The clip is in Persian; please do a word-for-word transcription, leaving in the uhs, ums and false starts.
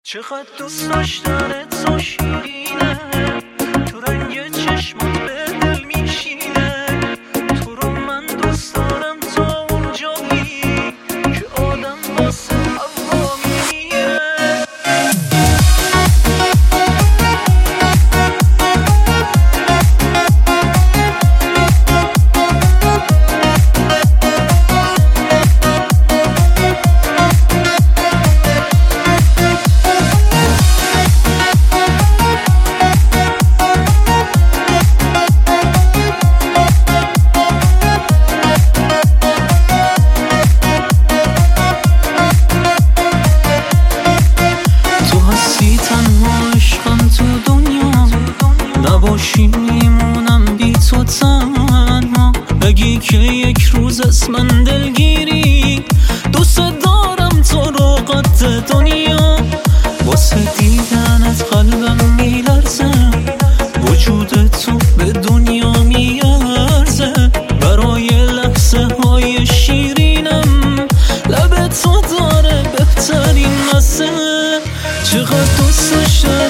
چقدر دوست داشتنت تو شیرینه، تو رنگ چشمات به دل میشینه. تو رو من دوست دارم تا اون جایی که آدم واسه هوا میمیره. نباشی میمونم بی تو تنها، بگی که یک روز از من دلگیری. دوست دارم تو رو قد دنیا، واسه دیدنت قلبم میلرزه. وجود تو به دنیا میارزه، برای لحظه های شیرینم لب تو داره بهترین مزه. چقدر دوست داشتم